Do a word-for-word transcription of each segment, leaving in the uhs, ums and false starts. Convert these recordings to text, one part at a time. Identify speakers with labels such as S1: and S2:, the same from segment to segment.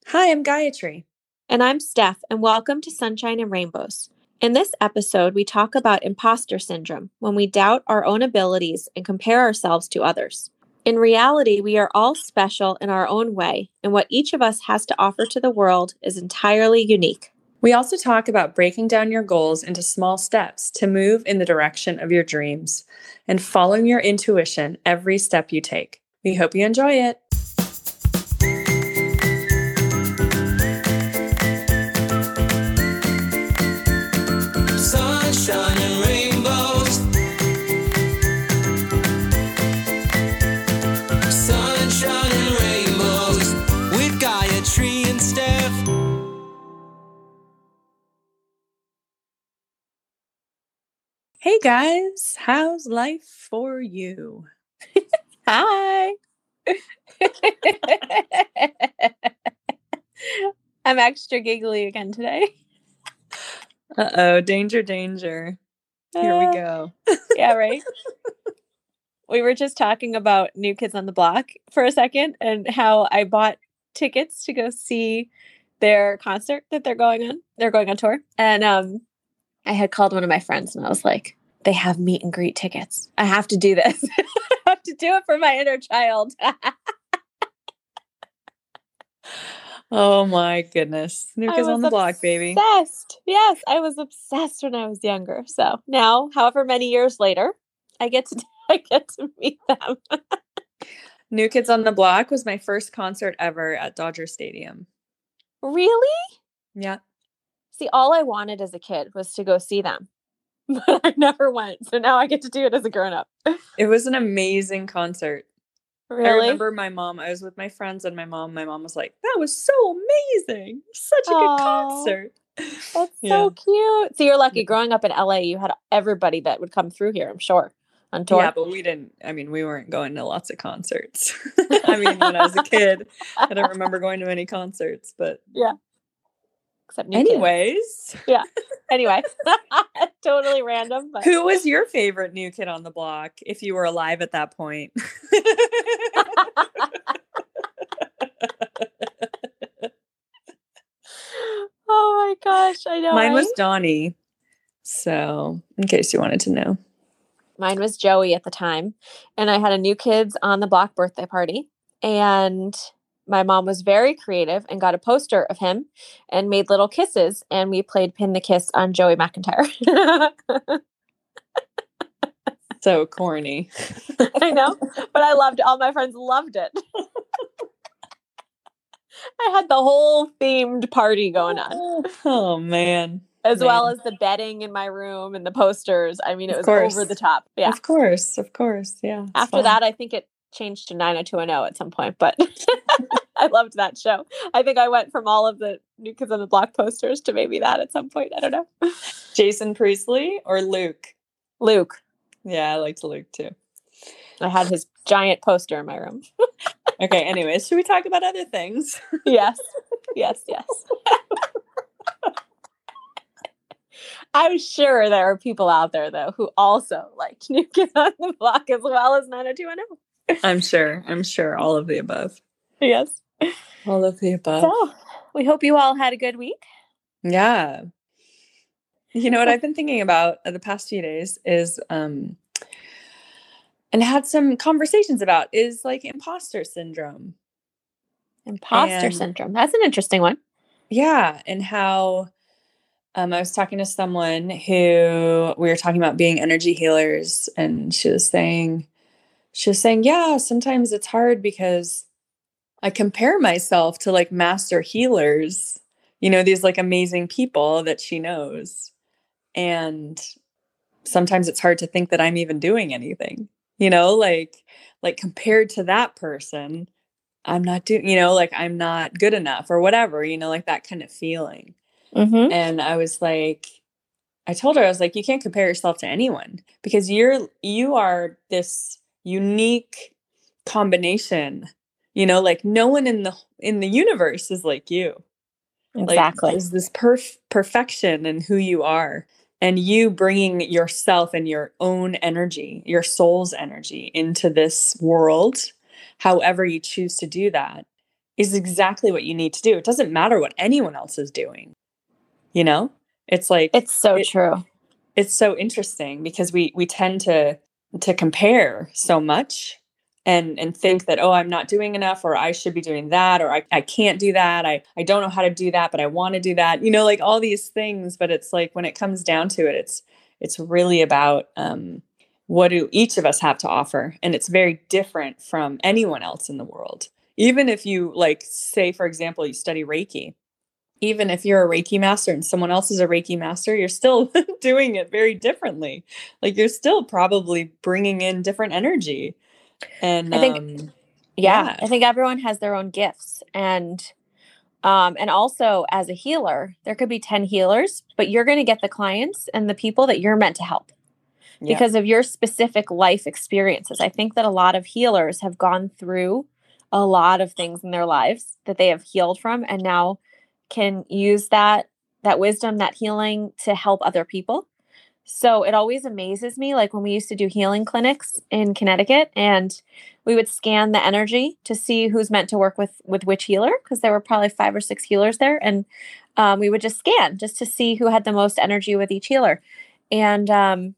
S1: Hi, I'm Gayatri.
S2: And I'm Steph, and welcome to Sunshine and Rainbows. In this episode, we talk about imposter syndrome, when we doubt our own abilities and compare ourselves to others. In reality, we are all special in our own way, and what each of us has to offer to the world is entirely unique.
S1: We also talk about breaking down your goals into small steps to move in the direction of your dreams and following your intuition every step you take. We hope you enjoy it.
S3: Sunshine and rainbows. Sunshine and rainbows with Gayatri and Steph.
S1: Hey guys, how's life for you?
S2: Hi. I'm extra giggly again today.
S1: Uh-oh, danger, danger. Here we go.
S2: Yeah, right? We were just talking about New Kids on the Block for a second and how I bought tickets to go see their concert that they're going on. They're going on tour. And um, I had called one of my friends and I was like, they have meet and greet tickets. I have to do this. I have to do it for my inner child.
S1: Oh my goodness. New Kids on the Block, baby.
S2: Obsessed. Yes, I was obsessed when I was younger. So now, however many years later, I get to I get to meet them.
S1: New Kids on the Block was my first concert ever at Dodger Stadium.
S2: Really?
S1: Yeah.
S2: See, all I wanted as a kid was to go see them, but I never went. So now I get to do it as a grown up.
S1: It was an amazing concert.
S2: Really?
S1: I remember my mom, I was with my friends and my mom, my mom was like, that was so amazing. Such a
S2: Aww.
S1: good concert.
S2: That's
S1: Yeah.
S2: so cute. So you're lucky.
S1: Yeah.
S2: Growing up in L A, you had everybody that would come through here, I'm sure, on tour.
S1: Yeah, but we didn't, I mean, we weren't going to lots of concerts. I mean, when I was a kid, I don't remember going to many concerts, but
S2: yeah. Except New
S1: anyways.
S2: Kids. Yeah. Anyway, totally random. But.
S1: Who was your favorite New Kid on the Block if you were alive at that point?
S2: Oh my gosh, I know.
S1: Mine
S2: right?
S1: was Donnie. So, in case you wanted to know.
S2: Mine was Joey at the time. And I had a New Kids on the Block birthday party. And my mom was very creative and got a poster of him and made little kisses. And we played Pin the Kiss on Joey McIntyre.
S1: So corny.
S2: I know, but I loved it. All my friends loved it. I had the whole themed party going on.
S1: Oh, man.
S2: As
S1: man.
S2: well as the bedding in my room and the posters. I mean, it
S1: Of
S2: was
S1: course.
S2: over the top. Yeah.
S1: Of course. Of course. Yeah.
S2: After
S1: fun.
S2: that, I think it changed to nine oh two one oh at some point, but I loved that show. I think I went from all of the New Kids on the Block posters to maybe that at some point. I don't know.
S1: Jason Priestley or Luke?
S2: Luke.
S1: Yeah, I liked Luke too.
S2: I had his giant poster in my room.
S1: Okay, anyways, should we talk about other things?
S2: Yes. Yes, yes. I'm sure there are people out there, though, who also liked New Kids on the Block as well as nine oh two one oh.
S1: I'm sure. I'm sure. All of the above.
S2: Yes.
S1: All of the above.
S2: So, we hope you all had a good week.
S1: Yeah. You know what I've been thinking about the past few days is, um, and had some conversations about is like imposter syndrome.
S2: Imposter
S1: And-
S2: syndrome. That's an interesting one.
S1: Yeah. And how um, I was talking to someone who we were talking about being energy healers, and she was saying, she was saying, yeah, sometimes it's hard because I compare myself to like master healers, you know, these like amazing people that she knows. And sometimes it's hard to think that I'm even doing anything, you know, like, like compared to that person, I'm not doing, you know, like I'm not good enough or whatever, you know, like that kind of feeling.
S2: Mm-hmm.
S1: And I was like, I told her, I was like, you can't compare yourself to anyone because you're, you are this unique combination, you know, like no one in the, in the universe is like you.
S2: Exactly.
S1: Like, there's this perf- perfection in who you are, and you bringing yourself and your own energy, your soul's energy into this world, however you choose to do that, is exactly what you need to do. It doesn't matter what anyone else is doing. You know, it's like,
S2: It's so
S1: it,
S2: true.
S1: it's so interesting because we, we tend to, to compare so much and, and think that, oh, I'm not doing enough, or I should be doing that, or I, I can't do that. I, I don't know how to do that, but I want to do that, you know, like all these things. But it's like, when it comes down to it, it's, it's really about, um, what do each of us have to offer? And it's very different from anyone else in the world. Even if you, like, say, for example, you study Reiki, even if you're a Reiki master and someone else is a Reiki master, you're still doing it very differently. Like, you're still probably bringing in different energy. And
S2: I think,
S1: um,
S2: yeah,
S1: yeah,
S2: I think everyone has their own gifts. And, um, and also as a healer, there could be ten healers, but you're going to get the clients and the people that you're meant to help
S1: yeah,
S2: because of your specific life experiences. I think that a lot of healers have gone through a lot of things in their lives that they have healed from, and now can use that, that wisdom, that healing to help other people. So it always amazes me, like when we used to do healing clinics in Connecticut, and we would scan the energy to see who's meant to work with with which healer, because there were probably five or six healers there, and um, we would just scan just to see who had the most energy with each healer. And um,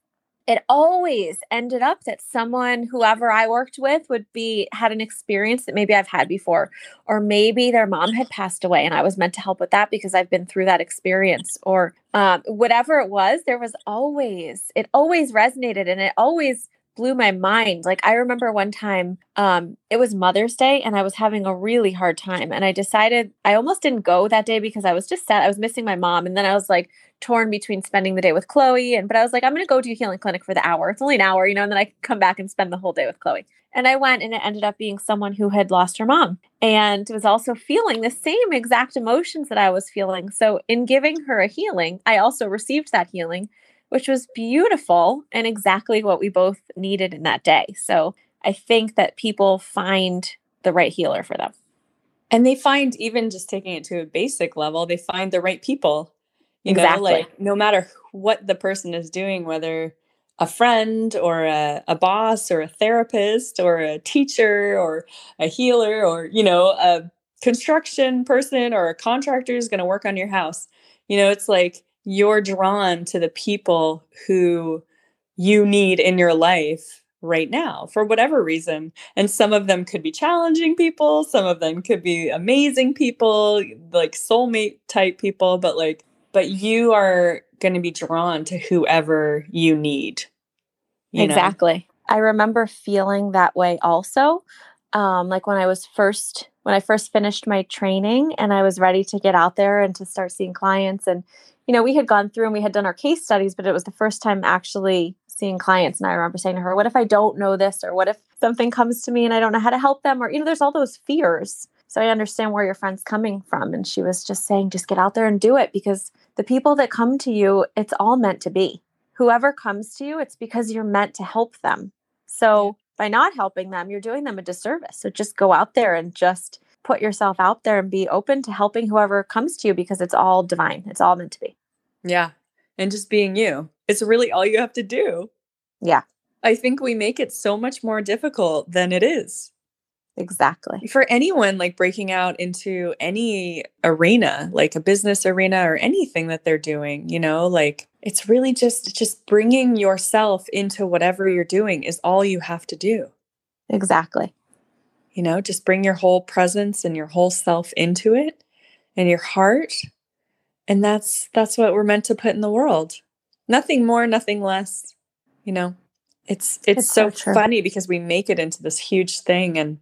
S2: it always ended up that someone, whoever I worked with, would be had an experience that maybe I've had before, or maybe their mom had passed away and I was meant to help with that because I've been through that experience, or um, whatever it was. There was always, it always resonated, and it always blew my mind. Like, I remember one time, um, it was Mother's Day and I was having a really hard time, and I decided I almost didn't go that day because I was just sad. I was missing my mom. And then I was like torn between spending the day with Chloe, and, but I was like, I'm going to go to a healing clinic for the hour. It's only an hour, you know, and then I can come back and spend the whole day with Chloe. And I went, and it ended up being someone who had lost her mom and was also feeling the same exact emotions that I was feeling. So in giving her a healing, I also received that healing, which was beautiful and exactly what we both needed in that day. So I think that people find the right healer for them.
S1: And they find, even just taking it to a basic level, they find the right people, you
S2: Exactly.
S1: know, like no matter what the person is doing, whether a friend or a, a boss or a therapist or a teacher or a healer or, you know, a construction person or a contractor is going to work on your house. You know, it's like you're drawn to the people who you need in your life right now for whatever reason. And some of them could be challenging people. Some of them could be amazing people, like soulmate type people, but like, but you are going to be drawn to whoever you need. You
S2: exactly. Know? I remember feeling that way also. Um, like when I was first, when I first finished my training and I was ready to get out there and to start seeing clients. And, you know, we had gone through and we had done our case studies, but it was the first time actually seeing clients. And I remember saying to her, what if I don't know this? Or what if something comes to me and I don't know how to help them? Or, you know, there's all those fears. So I understand where your friend's coming from. And she was just saying, just get out there and do it, because the people that come to you, it's all meant to be. Whoever comes to you, it's because you're meant to help them. So by not helping them, you're doing them a disservice. So just go out there and just put yourself out there and be open to helping whoever comes to you, because it's all divine. It's all meant to be.
S1: Yeah. And just being you. It's really all you have to do.
S2: Yeah.
S1: I think we make it so much more difficult than it is.
S2: Exactly.
S1: For anyone like breaking out into any arena, like a business arena or anything that they're doing, you know, like it's really just, just bringing yourself into whatever you're doing is all you have to do.
S2: Exactly.
S1: You know, just bring your whole presence and your whole self into it and your heart. And that's, that's what we're meant to put in the world. Nothing more, nothing less, you know, it's, it's,
S2: It's
S1: so,
S2: so true.
S1: funny because we make it into this huge thing, and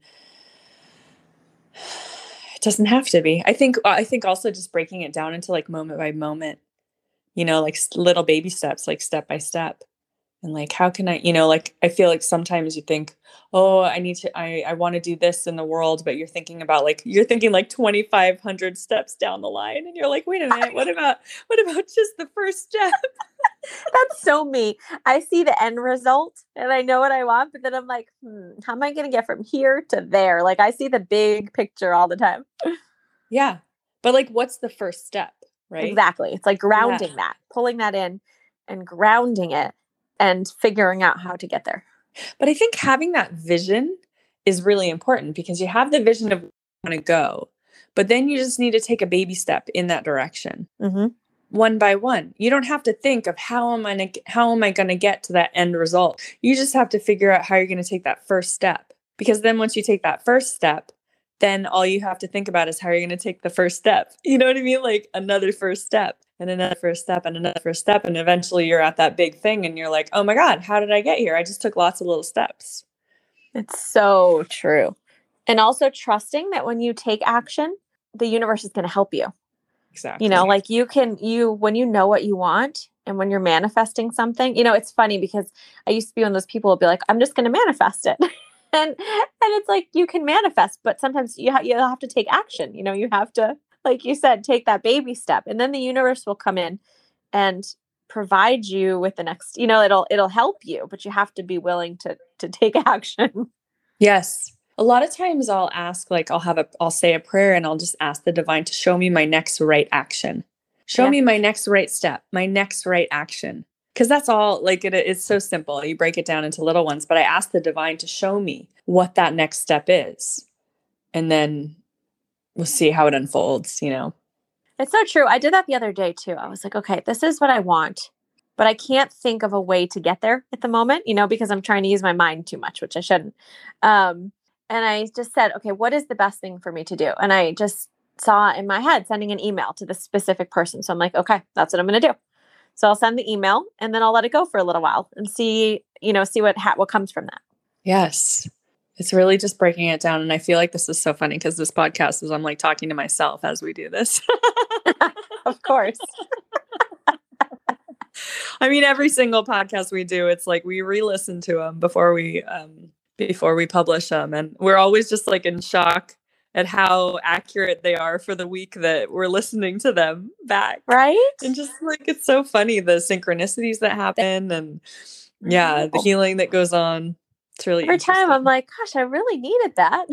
S1: it doesn't have to be. I think, I think also just breaking it down into like moment by moment, you know, like little baby steps, like step by step. And like, how can I, you know, like, I feel like sometimes you think, oh, I need to, I, I want to do this in the world, but you're thinking about like, you're thinking like twenty-five hundred steps down the line. And you're like, wait a minute, what about, what about just the first step?
S2: That's so me. I see the end result and I know what I want, but then I'm like, hmm, how am I going to get from here to there? Like, I see the big picture all the time.
S1: Yeah. But like, what's the first step? Right.
S2: Exactly. It's like grounding
S1: Yeah.
S2: that, pulling that in and grounding it and figuring out how to get there.
S1: But I think having that vision is really important, because you have the vision of want to go. But then you just need to take a baby step in that direction.
S2: Mm-hmm.
S1: One by one. You don't have to think of how am I how am I going to get to that end result. You just have to figure out how you're going to take that first step. Because then once you take that first step, then all you have to think about is how you're going to take the first step. You know what I mean? Like another first step and another first step and another first step. And eventually you're at that big thing and you're like, oh my God, how did I get here? I just took lots of little steps.
S2: It's so true. And also trusting that when you take action, the universe is going to help you.
S1: Exactly.
S2: You know, like you can, you, when you know what you want and when you're manifesting something, you know, it's funny because I used to be one of those people who would be like, I'm just going to manifest it. and, and it's like, you can manifest, but sometimes you, ha- you have to take action. You know, you have to, like you said, take that baby step and then the universe will come in and provide you with the next, you know, it'll, it'll help you, but you have to be willing to, to take action.
S1: Yes. A lot of times I'll ask, like, I'll have a, I'll say a prayer and I'll just ask the divine to show me my next right action. Show
S2: Yeah.
S1: me my next right step, my next right action. Cause that's all, like, it, it's so simple. You break it down into little ones, but I ask the divine to show me what that next step is. And then we'll see how it unfolds, you know?
S2: It's so true. I did that the other day too. I was like, okay, this is what I want, but I can't think of a way to get there at the moment, you know, because I'm trying to use my mind too much, which I shouldn't. Um, and I just said, okay, what is the best thing for me to do? And I just saw in my head sending an email to the specific person. So I'm like, okay, that's what I'm going to do. So I'll send the email and then I'll let it go for a little while and see, you know, see what ha- what comes from that.
S1: Yes. It's really just breaking it down. And I feel like this is so funny because this podcast is, I'm like talking to myself as we do this.
S2: Of course.
S1: I mean, every single podcast we do, it's like we re-listen to them before we, um, before we publish them. And we're always just like in shock at how accurate they are for the week that we're listening to them back.
S2: Right?
S1: And just like, it's so funny, the synchronicities that happen and yeah, the healing that goes on. It's really
S2: Every time I'm like, gosh, I really needed that.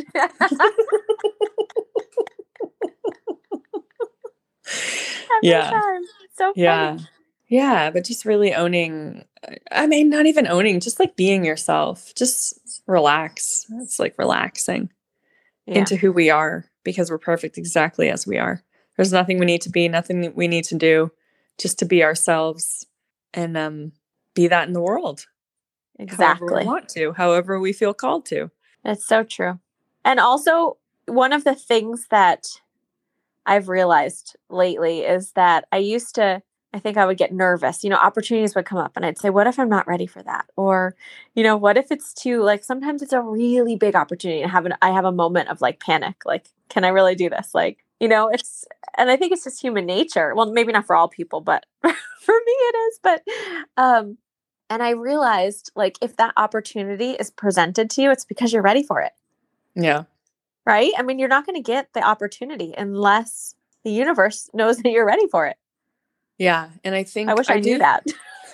S2: Every
S1: yeah.
S2: time. It's so funny.
S1: Yeah. Yeah. But just really owning, I mean, not even owning, just like being yourself, just relax. It's like relaxing
S2: Yeah.
S1: into who we are because we're perfect exactly as we are. There's nothing we need to be, nothing that we need to do, just to be ourselves and um, be that in the world. However
S2: Exactly.
S1: we want to, however we feel called to.
S2: It's so true. And also, one of the things that I've realized lately is that I used to, I think I would get nervous. You know, opportunities would come up and I'd say, what if I'm not ready for that? Or, you know, what if it's too, like, sometimes it's a really big opportunity and have an, I have a moment of like panic. Like, can I really do this? Like, you know, it's, and I think it's just human nature. Well, maybe not for all people, but for me it is. But, um, and I realized, like, if that opportunity is presented to you, it's because you're ready for it.
S1: Yeah.
S2: Right? I mean, you're not going to get the opportunity unless the universe knows that you're ready for it.
S1: Yeah. And I think
S2: I wish I,
S1: I
S2: knew
S1: do,
S2: that.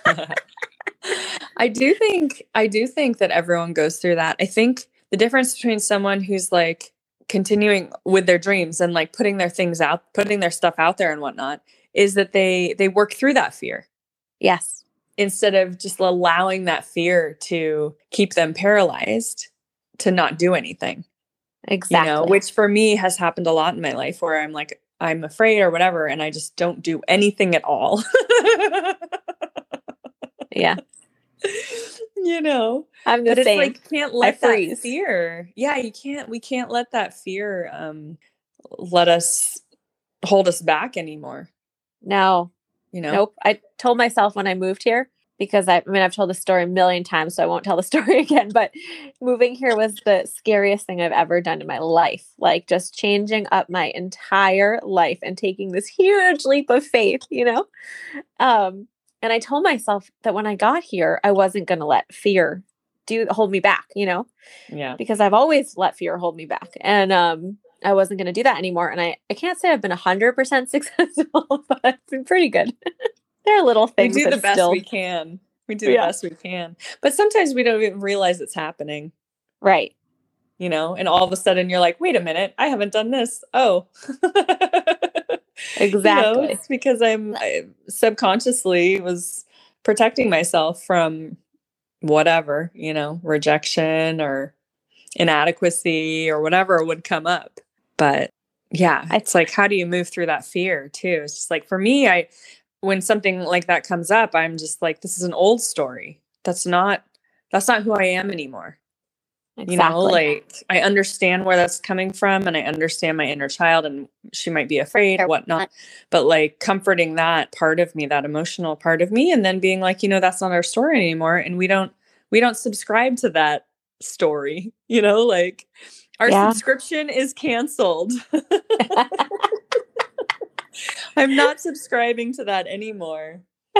S1: I do think, I do think that everyone goes through that. I think the difference between someone who's like continuing with their dreams and like putting their things out, putting their stuff out there and whatnot, is that they, they work through that fear.
S2: Yes.
S1: Instead of just allowing that fear to keep them paralyzed to not do anything.
S2: Exactly.
S1: You know, which for me has happened a lot in my life where I'm like, I'm afraid or whatever, and I just don't do anything at all.
S2: Yeah.
S1: You know,
S2: I'm the
S1: but it's
S2: same.
S1: like, you can't let
S2: I
S1: that
S2: freeze.
S1: fear. Yeah, you can't, we can't let that fear um, let us hold us back anymore.
S2: No.
S1: You know?
S2: Nope. I told myself when I moved here, because I, I mean, I've told the story a million times, so I won't tell the story again, but moving here was the scariest thing I've ever done in my life. Like, just changing up my entire life and taking this huge leap of faith, you know? Um, and I told myself that when I got here, I wasn't going to let fear do hold me back, you know?
S1: Yeah.
S2: Because I've always let fear hold me back. And, um, I wasn't going to do that anymore. And I, I can't say I've been one hundred percent successful, but I've been pretty good. There are little things.
S1: We do
S2: that
S1: the best
S2: still...
S1: we can. We do the
S2: Yeah.
S1: best we can. But sometimes we don't even realize it's happening.
S2: Right.
S1: You know, and all of a sudden you're like, wait a minute, I haven't done this. Oh.
S2: Exactly.
S1: You know, it's because I'm I subconsciously was protecting myself from whatever, you know, rejection or inadequacy or whatever would come up. But yeah,
S2: I-
S1: it's like, how do you move through that fear too? It's just like, for me, I, when something like that comes up, I'm just like, this is an old story. That's not, that's not who I am anymore.
S2: Exactly.
S1: You know, like I understand where that's coming from, and I understand my inner child, and she might be afraid, whatnot. But like comforting that part of me, that emotional part of me, and then being like, you know, that's not our story anymore. And we don't, we don't subscribe to that story, you know, like our
S2: Yeah.
S1: subscription is canceled. I'm not subscribing to that anymore.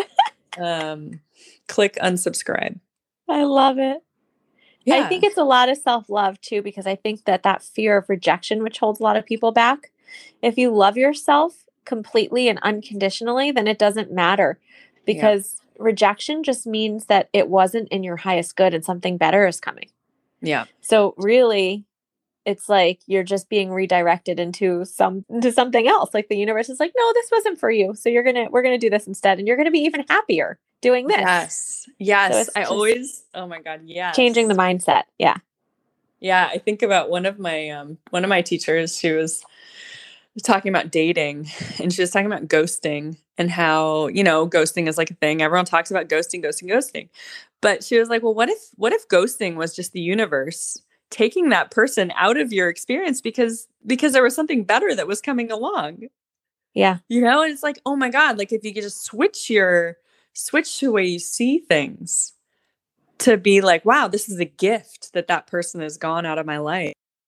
S1: Um, click unsubscribe.
S2: I love it.
S1: Yeah.
S2: I think it's a lot of self-love too, because I think that that fear of rejection, which holds a lot of people back, if you love yourself completely and unconditionally, then it doesn't matter, because yeah. rejection just means that it wasn't in your highest good and something better is coming.
S1: Yeah.
S2: So really, it's like you're just being redirected into some into something else. Like the universe is like, no, this wasn't for you. So you're gonna we're gonna do this instead, and you're gonna be even happier doing this.
S1: Yes. Yes.
S2: So
S1: I always oh my God, yes.
S2: Changing the mindset. Yeah.
S1: Yeah. I think about one of my um one of my teachers, she was talking about dating, and she was talking about ghosting and how, you know, ghosting is like a thing. Everyone talks about ghosting, ghosting, ghosting. But she was like, well, what if what if ghosting was just the universe taking that person out of your experience because because there was something better that was coming along?
S2: Yeah.
S1: You know, and it's like, oh my God, like if you could just switch your switch the way you see things to be like, wow, this is a gift that that person has gone out of my life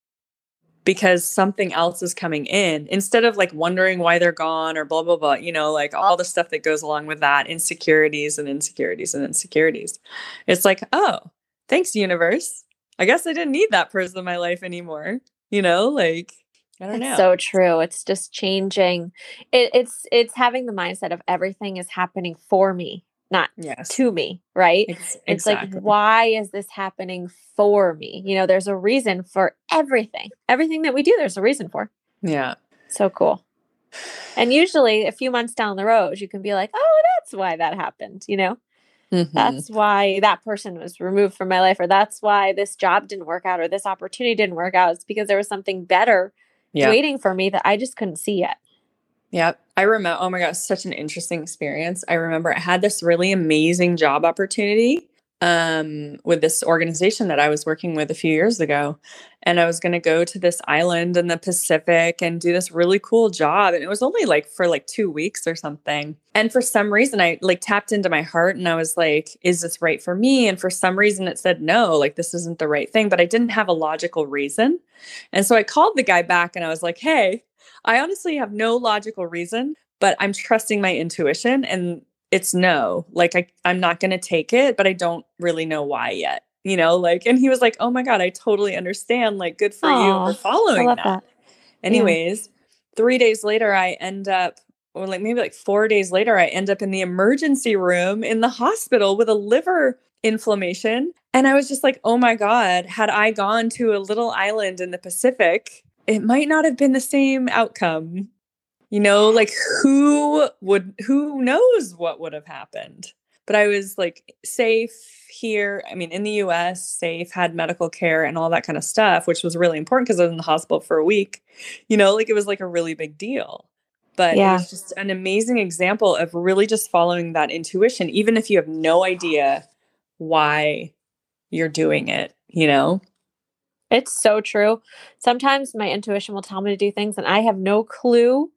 S1: because something else is coming in, instead of like wondering why they're gone or blah, blah, blah, you know, like all the stuff that goes along with that, insecurities and insecurities and insecurities. It's like, oh, thanks, universe. I guess I didn't need that person in my life anymore. You know, like, I don't
S2: it's
S1: know.
S2: So true. It's just changing. It, it's, it's having the mindset of everything is happening for me, not
S1: yes.
S2: to me. Right.
S1: Ex-
S2: it's
S1: exactly.
S2: like, why is this happening for me? You know, there's a reason for everything, everything that we do. There's a reason for.
S1: Yeah.
S2: So cool. And usually a few months down the road, you can be like, oh, that's why that happened. You know, mm-hmm. That's why that person was removed from my life, or that's why this job didn't work out, or this opportunity didn't work out. It's because there was something better yep. waiting for me that I just couldn't see yet.
S1: Yep. I remember, oh my God, such an interesting experience. I remember I had this really amazing job opportunity um, with this organization that I was working with a few years ago. And I was going to go to this island in the Pacific and do this really cool job. And it was only like for like two weeks or something. And for some reason, I like tapped into my heart and I was like, is this right for me? And for some reason it said, no, like this isn't the right thing, but I didn't have a logical reason. And so I called the guy back and I was like, hey, I honestly have no logical reason, but I'm trusting my intuition and it's no, like I, I'm not going to take it, but I don't really know why yet, you know, like, and he was like, oh my God, I totally understand. Like, good for
S2: Aww,
S1: you for following that.
S2: that.
S1: Anyways, yeah. three days later, I end up, or like maybe like four days later, I end up in the emergency room in the hospital with a liver inflammation. And I was just like, oh my God, had I gone to a little island in the Pacific, it might not have been the same outcome. You know, like who would, who knows what would have happened? But I was like safe here. I mean, in the U S, safe, had medical care and all that kind of stuff, which was really important because I was in the hospital for a week. You know, like it was like a really big deal. But yeah. It was just an amazing example of really just following that intuition, even if you have no idea why you're doing it, you know?
S2: It's so true. Sometimes my intuition will tell me to do things and I have no clue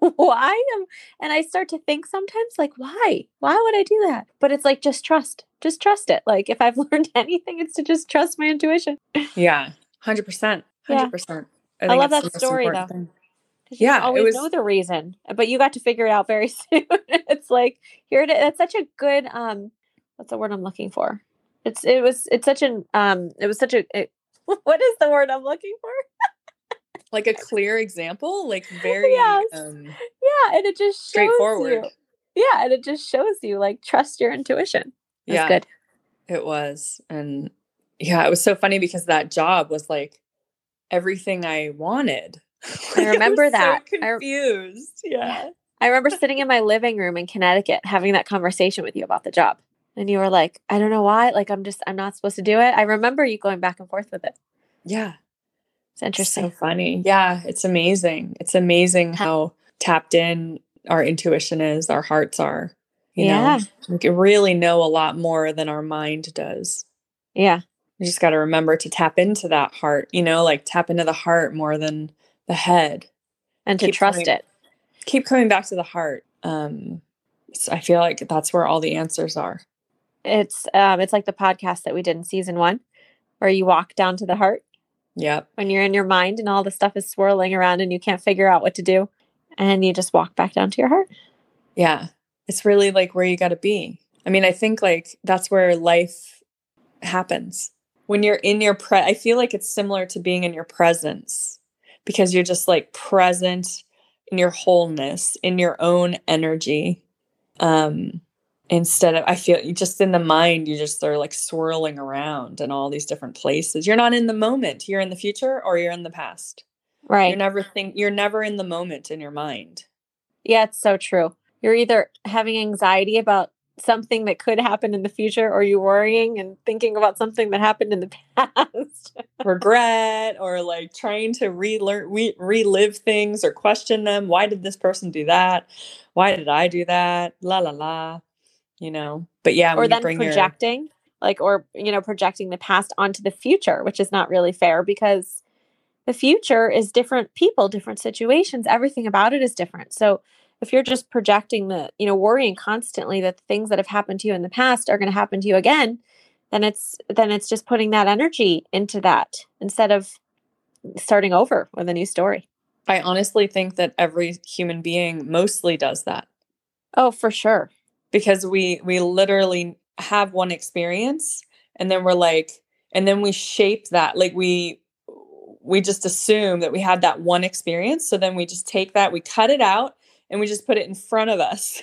S2: why am and I start to think sometimes like, why? Why would I do that? But it's like, just trust, just trust it. Like if I've learned anything, it's to just trust my intuition.
S1: Yeah. one hundred percent. one hundred percent.
S2: Yeah. I, I love that story though. Thing. You
S1: yeah.
S2: always
S1: it was...
S2: know the reason, but you got to figure it out very soon. It's like, here it is. That's such a good, um, what's the word I'm looking for? It's, it was, it's such an, um, it was such a, it, what is the word I'm looking for?
S1: Like a clear example, like very
S2: yes.
S1: um,
S2: yeah, and it just shows
S1: straightforward.
S2: You. Yeah, and it just shows you like trust your intuition. That's
S1: yeah,
S2: good.
S1: It was, and yeah, it was so funny because that job was like everything I wanted.
S2: I remember
S1: I was
S2: that.
S1: So confused. I, yeah,
S2: I remember sitting in my living room in Connecticut having that conversation with you about the job, and you were like, "I don't know why. Like, I'm just, I'm not supposed to do it." I remember you going back and forth with it.
S1: Yeah.
S2: It's interesting.
S1: So funny. Yeah, it's amazing. It's amazing how tapped in our intuition is, our hearts are. You
S2: Yeah.
S1: know, we can really know a lot more than our mind does.
S2: Yeah.
S1: You just got to remember to tap into that heart, you know, like tap into the heart more than the head.
S2: And to
S1: Keep
S2: trust
S1: coming-
S2: it.
S1: Keep coming back to the heart. Um, so I feel like that's where all the answers are.
S2: It's um it's like the podcast that we did in season one, where you walk down to the heart
S1: Yep.
S2: when you're in your mind and all the stuff is swirling around and you can't figure out what to do. And you just walk back down to your heart.
S1: Yeah. It's really like where you got to be. I mean, I think like that's where life happens. When you're in your pre, I feel like it's similar to being in your presence, because you're just like present in your wholeness, in your own energy. Um, instead of, I feel you just in the mind, you just are like swirling around in all these different places. You're not in the moment. You're in the future or you're in the past.
S2: Right.
S1: You're never think you're never in the moment in your mind.
S2: Yeah, it's so true. You're either having anxiety about something that could happen in the future, or you worrying and thinking about something that happened in the past.
S1: Regret, or like trying to relearn, re- relive things or question them. Why did this person do that? Why did I do that? La la la. You know. But yeah,
S2: Or
S1: when
S2: then
S1: you bring
S2: projecting, like, or you know, projecting the past onto the future, which is not really fair, because the future is different people, different situations. Everything about it is different. So if you're just projecting the, you know, worrying constantly that the things that have happened to you in the past are going to happen to you again, then it's then it's just putting that energy into that instead of starting over with a new story.
S1: your, I honestly think that every human being mostly does that,
S2: Oh, for sure.
S1: because we we literally have one experience, and then we're like, and then we shape that, like we we just assume that we had that one experience, so then we just take that, we cut it out, and we just put it in front of us.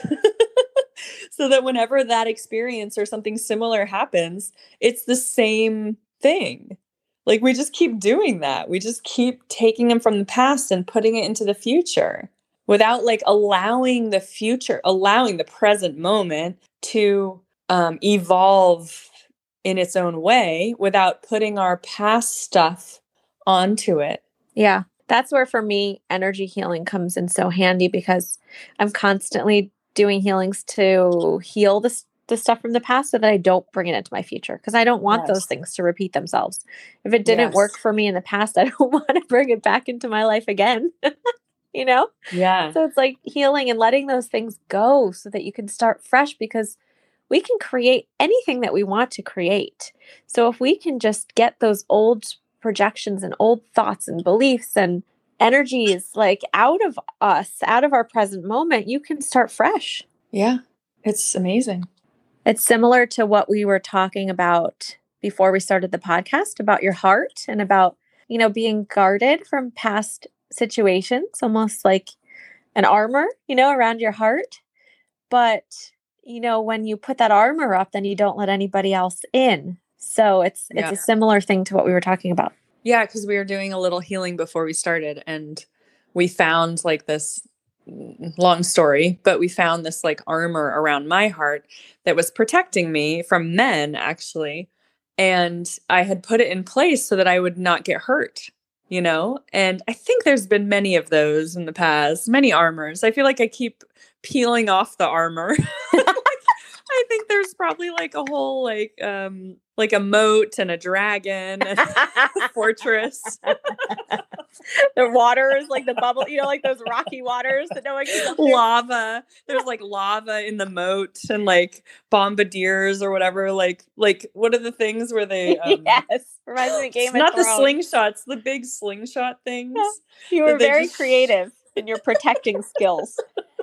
S1: So that whenever that experience or something similar happens, it's the same thing. Like we just keep doing that. We just keep taking them from the past and putting it into the future without like allowing the future, allowing the present moment to um, evolve in its own way without putting our past stuff onto it.
S2: Yeah. That's where for me energy healing comes in so handy, because I'm constantly doing healings to heal the, the stuff from the past so that I don't bring it into my future, because I don't want
S1: Yes.
S2: those things to repeat themselves. If it didn't
S1: Yes.
S2: work for me in the past, I don't want to bring it back into my life again. You know?
S1: Yeah.
S2: So it's like healing and letting those things go so that you can start fresh, because we can create anything that we want to create. So if we can just get those old projections and old thoughts and beliefs and energies like out of us, out of our present moment, you can start fresh.
S1: Yeah. It's amazing.
S2: It's similar to what we were talking about before we started the podcast about your heart and about, you know, being guarded from past situations, almost like an armor, you know, around your heart. But, you know, when you put that armor up, then you don't let anybody else in. So it's
S1: Yeah.
S2: it's a similar thing to what we were talking about.
S1: Yeah, because we were doing a little healing before we started, and we found like this long story, but we found this like armor around my heart that was protecting me from men, actually. And I had put it in place so that I would not get hurt, you know? And I think there's been many of those in the past, many armors. I feel like I keep peeling off the armor. I think there's probably like a whole like um like a moat and a dragon and a fortress.
S2: The waters, like the bubble, you know, like those rocky waters that no one can get through.
S1: Lava. There's like lava in the moat and like bombardiers or whatever. Like like what are the things where they um,
S2: Yes, reminds me of Game of
S1: not the
S2: Thrones.
S1: slingshots, the big slingshot things.
S2: You were
S1: that they
S2: very
S1: just-
S2: creative in your protecting skills.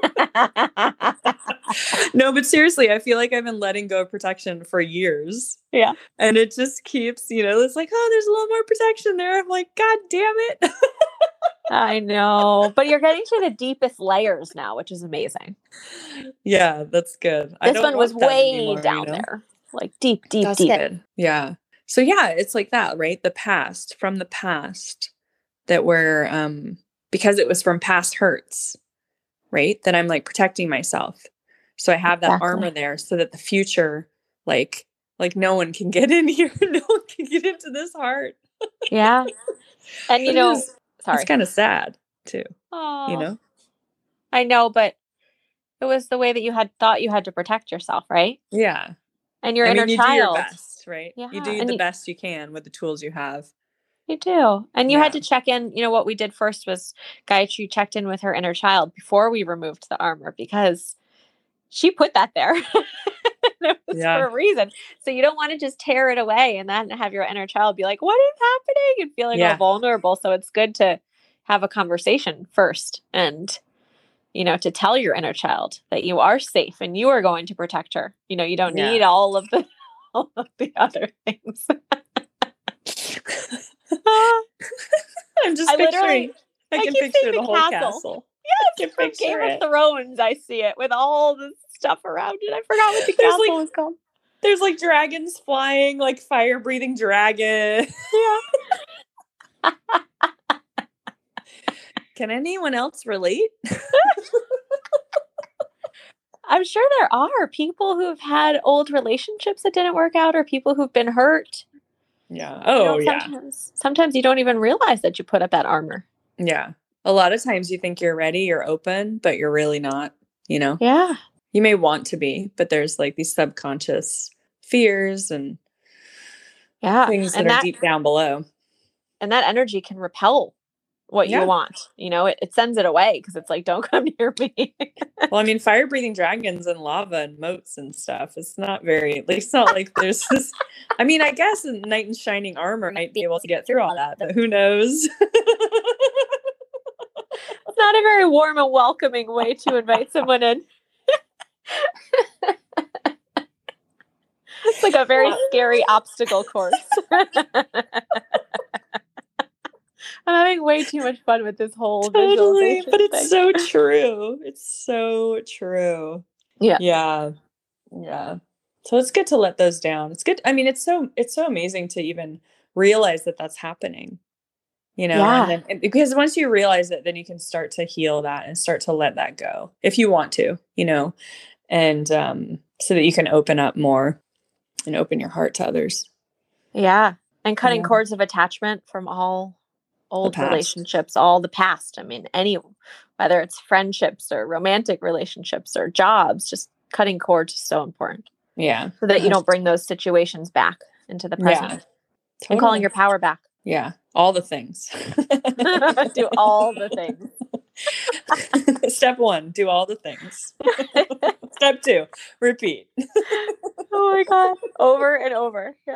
S1: No, but seriously, I feel like I've been letting go of protection for years.
S2: Yeah.
S1: And it just keeps, you know, it's like, oh, there's a little more protection there. I'm like, God damn it.
S2: I know, but you're getting to the deepest layers now, which is amazing.
S1: Yeah, that's good. I
S2: This
S1: don't
S2: one was
S1: want that
S2: way
S1: anymore, you
S2: down
S1: know?
S2: there, like deep, deep,
S1: That's
S2: deep.
S1: good. Yeah. So yeah, it's like that, right? The past, from the past that we're um because it was from past hurts, right? That I'm like protecting myself. So I have that
S2: Exactly.
S1: armor there so that the future, like like no one can get in here. No one can get into this heart.
S2: Yeah. And you
S1: It
S2: know,
S1: is-
S2: sorry.
S1: It's kind of sad too,
S2: Oh,
S1: you know?
S2: I know, but it was the way that you had thought you had to protect yourself, right?
S1: Yeah.
S2: And your
S1: I
S2: inner
S1: mean, you do your
S2: child.
S1: best, right?
S2: Yeah,
S1: You do
S2: and
S1: the
S2: you-
S1: best you can with the tools you have.
S2: You do. And you had
S1: Yeah.
S2: to check in. You know, what we did first was Gayatri checked in with her inner child before we removed the armor because she put that there. It was
S1: Yeah.
S2: for a reason. So you don't want to just tear it away and then have your inner child be like, what is happening? And feeling
S1: Yeah.
S2: all vulnerable. So it's good to have a conversation first and, you know, to tell your inner child that you are safe and you are going to protect her. You know, you don't
S1: Yeah.
S2: need all of the all of the other things.
S1: I'm just
S2: I
S1: picturing.
S2: literally-
S1: I
S2: I
S1: can
S2: keep
S1: picture
S2: saying
S1: the
S2: the
S1: whole
S2: castle.
S1: castle.
S2: Yes,
S1: I can
S2: from
S1: picture
S2: Game
S1: it.
S2: of Thrones, I see it with all the stuff around it. I forgot what the
S1: There's,
S2: castle
S1: like-
S2: was called.
S1: There's like dragons flying, like fire breathing dragon.
S2: Yeah.
S1: Can anyone else relate?
S2: I'm sure there are people who've had old relationships that didn't work out or people who've been hurt.
S1: Yeah.
S2: You
S1: Oh,
S2: know,
S1: yeah.
S2: sometimes, sometimes you don't even realize that you put up that armor.
S1: Yeah. A lot of times you think you're ready, you're open, but you're really not, you know?
S2: Yeah.
S1: You may want to be, but there's like these subconscious fears and
S2: Yeah.
S1: things that
S2: and
S1: are
S2: that,
S1: deep down below.
S2: and that energy can repel what
S1: Yeah.
S2: you want. You know, it, it sends it away because it's like, don't come near me.
S1: Well, I mean, fire breathing dragons and lava and moats and stuff. It's not very, at least not like there's this. I mean, I guess a knight in shining armor might be able to get through all that, but who knows?
S2: It's not a very warm and welcoming way to invite someone in. It's like a very scary obstacle course. I'm having way too much fun with this whole
S1: Totally,
S2: visualization
S1: but it's
S2: thing.
S1: so true. It's so true.
S2: Yeah.
S1: Yeah. Yeah. So it's good to let those down. It's good. I mean, it's so it's so amazing to even realize that that's happening. You know,
S2: Yeah.
S1: and then and because once you realize it, then you can start to heal that and start to let that go if you want to, you know, and um, so that you can open up more and open your heart to others.
S2: Yeah. And cutting
S1: Yeah.
S2: cords of attachment from all old
S1: past.
S2: relationships, all the past. I mean, any, whether it's friendships or romantic relationships or jobs, just cutting cords is so important
S1: Yeah.
S2: so that you don't bring those situations back into the present.
S1: Yeah.
S2: And calling your power back.
S1: Yeah. All the things.
S2: Do all the things.
S1: Step one, do all the things. Step two, repeat.
S2: Oh my God. Over and over. Yeah.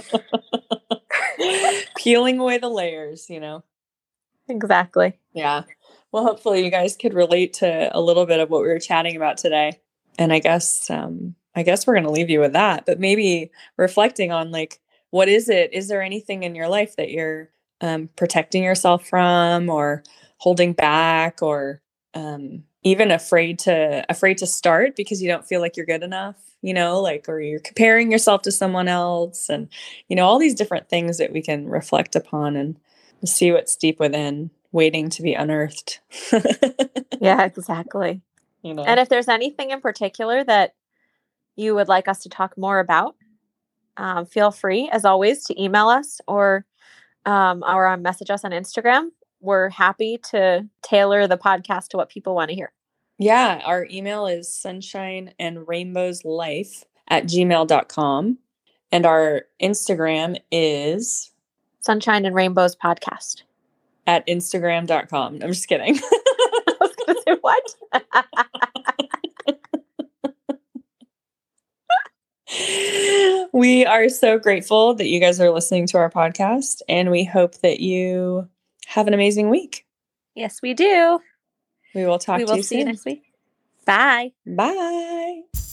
S1: Peeling away the layers, you know?
S2: Exactly.
S1: Yeah. Well, hopefully you guys could relate to a little bit of what we were chatting about today. And I guess, um, I guess we're going to leave you with that, but maybe reflecting on like, what is it? Is there anything in your life that you're um, protecting yourself from or holding back or um, even afraid to afraid to start because you don't feel like you're good enough, you know, like, or you're comparing yourself to someone else and, you know, all these different things that we can reflect upon and see what's deep within waiting to be unearthed.
S2: Yeah, exactly.
S1: You know?
S2: And if there's anything in particular that you would like us to talk more about, um, feel free, as always, to email us or um, or uh, message us on Instagram. We're happy to tailor the podcast to what people want to hear.
S1: Yeah, our email is sunshine and rainbows life at gmail dot com. And our Instagram is
S2: Sunshine and Rainbows Podcast.
S1: at instagram dot com. I'm just kidding.
S2: I was going to say, what?
S1: We are so grateful that you guys are listening to our podcast, and we hope that you have an amazing week.
S2: Yes, we do.
S1: We will talk
S2: We
S1: to
S2: will
S1: you
S2: see you
S1: soon.
S2: next week. Bye.
S1: Bye.